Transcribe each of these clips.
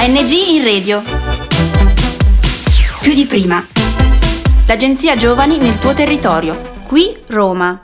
ANG in radio. Più di prima. L'agenzia Giovani nel tuo territorio. Qui Roma.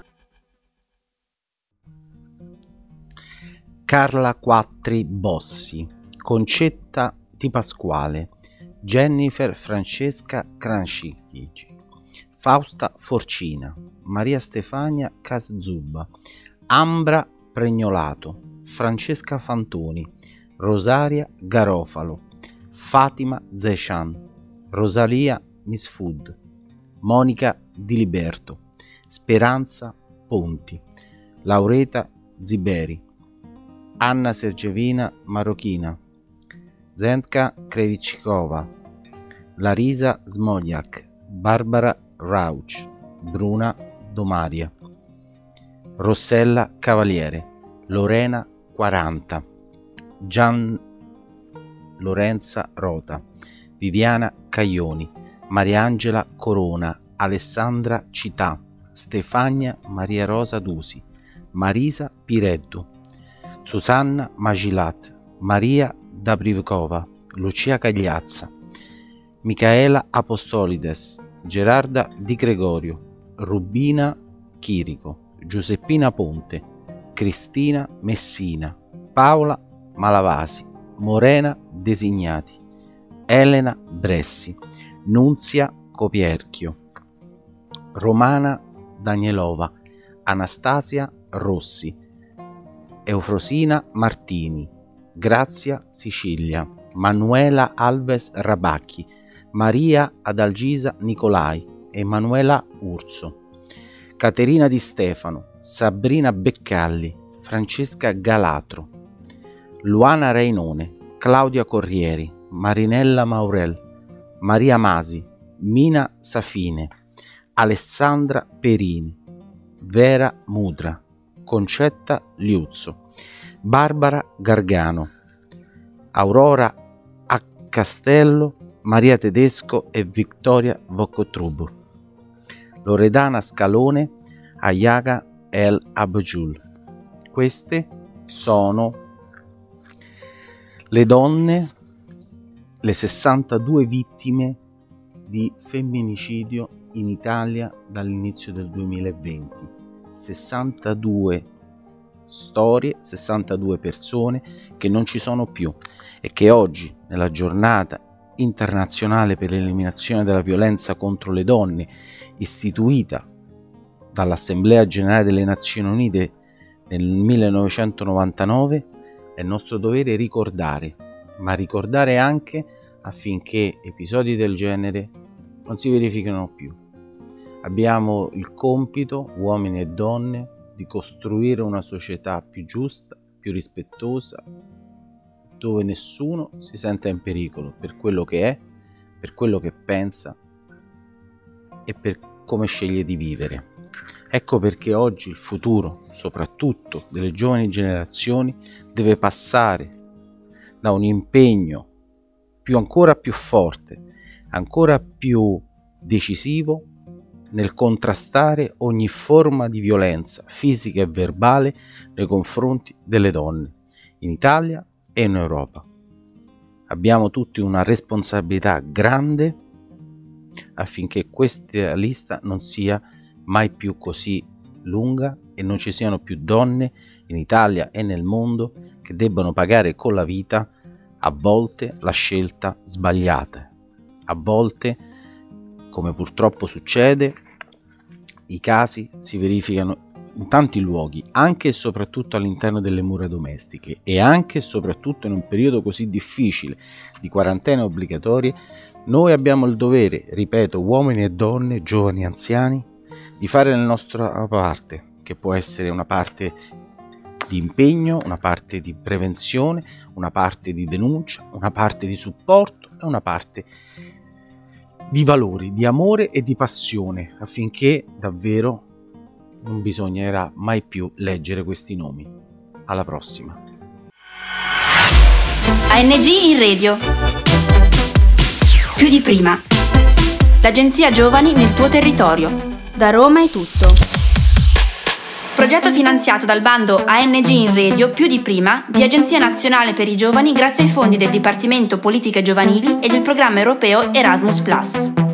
Carla Quattri Bossi, Concetta Di Pasquale, Jennifer Francesca Crancicchi, Fausta Forcina, Maria Stefania Caszuba, Ambra Pregnolato, Francesca Fantoni, Rosaria Garofalo, Fatima Zeshan, Rosalia Misfood, Monica Di Liberto, Speranza Ponti, Laureta Ziberi, Anna Sergevina Marocchina, Zentka Krevicikova, Larisa Smoljak, Barbara Rauch, Bruna Domaria, Rossella Cavaliere, Lorena 40, Gian Lorenza Rota, Viviana Caglioni, Mariangela Corona, Alessandra Cità, Stefania Maria Rosa Dusi, Marisa Pireddu, Susanna Magilat, Maria Dabrivkova, Lucia Cagliazza, Micaela Apostolides, Gerarda Di Gregorio, Rubina Chirico, Giuseppina Ponte, Cristina Messina, Paola Malavasi, Morena Designati, Elena Bressi, Nunzia Copierchio, Romana Danielova, Anastasia Rossi, Eufrosina Martini, Grazia Sicilia, Manuela Alves Rabacchi, Maria Adalgisa Nicolai, Emanuela Urso, Caterina Di Stefano, Sabrina Beccalli, Francesca Galatro, Luana Reinone, Claudia Corrieri, Marinella Maurel, Maria Masi, Mina Safine, Alessandra Perini, Vera Mudra, Concetta Liuzzo, Barbara Gargano, Aurora A. Castello, Maria Tedesco e Vittoria Vocotrubu, Loredana Scalone, Ayaga El Abjul. Queste sono le donne, le 62 vittime di femminicidio in Italia dall'inizio del 2020. 62 storie, 62 persone che non ci sono più e che oggi, nella giornata internazionale per l'eliminazione della violenza contro le donne, istituita dall'Assemblea Generale delle Nazioni Unite nel 1999, è nostro dovere ricordare, ma ricordare anche affinché episodi del genere non si verifichino più. Abbiamo il compito, uomini e donne, di costruire una società più giusta, più rispettosa, dove nessuno si senta in pericolo per quello che è, per quello che pensa e per come sceglie di vivere. Ecco perché oggi il futuro, soprattutto delle giovani generazioni, deve passare da un impegno ancora più forte, ancora più decisivo nel contrastare ogni forma di violenza fisica e verbale nei confronti delle donne, in Italia e in Europa. Abbiamo tutti una responsabilità grande affinché questa lista non sia mai più così lunga e non ci siano più donne in Italia e nel mondo che debbano pagare con la vita a volte la scelta sbagliata. A volte, come purtroppo succede, i casi si verificano in tanti luoghi, anche e soprattutto all'interno delle mura domestiche, e anche e soprattutto in un periodo così difficile di quarantena obbligatorie. Noi abbiamo il dovere, ripeto, uomini e donne, giovani e anziani, di fare la nostra parte, che può essere una parte di impegno, una parte di prevenzione, una parte di denuncia, una parte di supporto e una parte di valori, di amore e di passione, affinché davvero non bisognerà mai più leggere questi nomi. Alla prossima. ANG in radio. Più di prima. L'agenzia Giovani nel tuo territorio. Da Roma è tutto. progetto finanziato dal bando ANG in Radio più di prima di Agenzia Nazionale per i Giovani grazie ai fondi del Dipartimento Politiche Giovanili e del programma europeo Erasmus+.